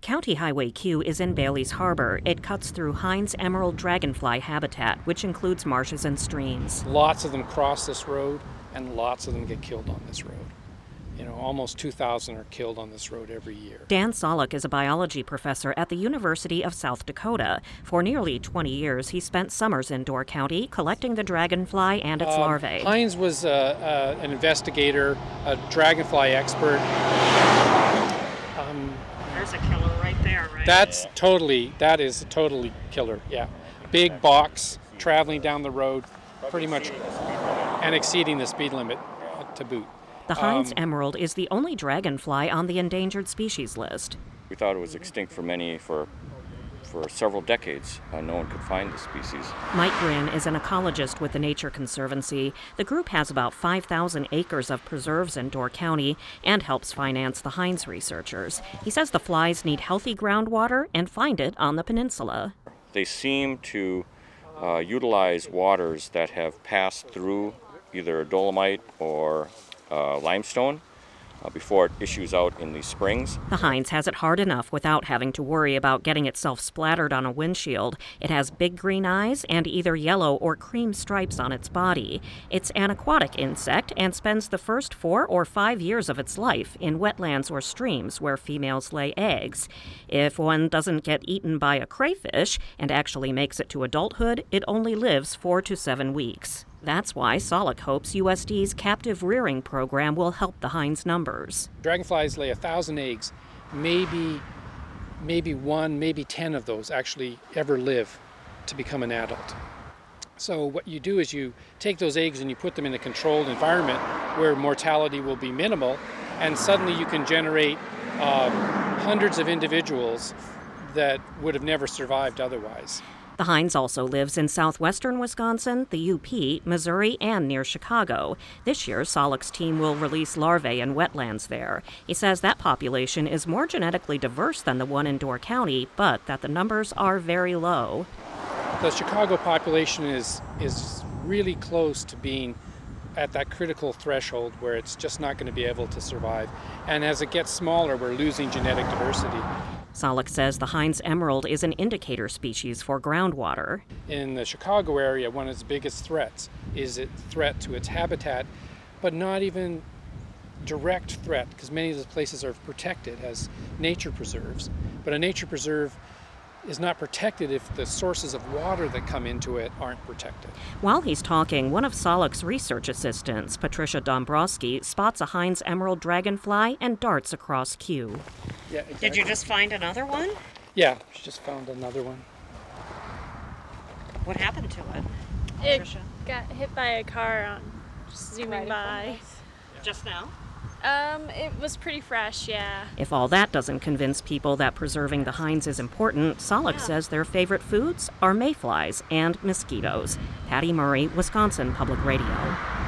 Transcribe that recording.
County Highway Q is in Bailey's Harbor. It cuts through Heinz emerald dragonfly habitat, which includes marshes and streams. Lots of them cross this road, and lots of them get killed on this road. Almost 2,000 are killed on this road every year. Dan Solek is a biology professor at the University of South Dakota. For nearly 20 years, he spent summers in Door County collecting the dragonfly and its larvae. Heinz was an investigator, a dragonfly expert. There's a killer right there, right? That is totally killer, yeah. Big box, traveling down the road, pretty much, and exceeding the speed limit to boot. The Heinz emerald is the only dragonfly on the endangered species list. We thought it was extinct for several decades. No one could find the species. Mike Grinn is an ecologist with the Nature Conservancy. The group has about 5,000 acres of preserves in Door County and helps finance the Heinz researchers. He says the flies need healthy groundwater and find it on the peninsula. They seem to utilize waters that have passed through either dolomite or limestone before it issues out in the springs. The Heinz has it hard enough without having to worry about getting itself splattered on a windshield. It has big green eyes and either yellow or cream stripes on its body. It's an aquatic insect and spends the first 4 or 5 years of its life in wetlands or streams where females lay eggs. If one doesn't get eaten by a crayfish and actually makes it to adulthood, it only lives 4 to 7 weeks. That's why Solek hopes USD's captive rearing program will help the Heinz numbers. Dragonflies lay 1,000 eggs. Maybe 1, maybe 10 of those actually ever live to become an adult. So what you do is you take those eggs and you put them in a controlled environment where mortality will be minimal, and suddenly you can generate hundreds of individuals that would have never survived otherwise. The Heinz also lives in southwestern Wisconsin, the UP, Missouri, and near Chicago. This year, Solek's team will release larvae in wetlands there. He says that population is more genetically diverse than the one in Door County, but that the numbers are very low. The Chicago population is really close to being at that critical threshold where it's just not going to be able to survive. And as it gets smaller, we're losing genetic diversity. Solek says the Heinz emerald is an indicator species for groundwater. In the Chicago area, one of its biggest threats is a threat to its habitat, but not even direct threat, because many of the places are protected as nature preserves. But a nature preserve is not protected if the sources of water that come into it aren't protected. While he's talking, one of Solek's research assistants, Patricia Dombrowski, spots a Heinz emerald dragonfly and darts across Q. Yeah, exactly. Did you just find another one? Yeah, she just found another one. What happened to it? It Patricia? got hit by a car just zooming by. Just now? It was pretty fresh, yeah. If all that doesn't convince people that preserving the Heinz is important, Solek says their favorite foods are mayflies and mosquitoes. Patty Murray, Wisconsin Public Radio.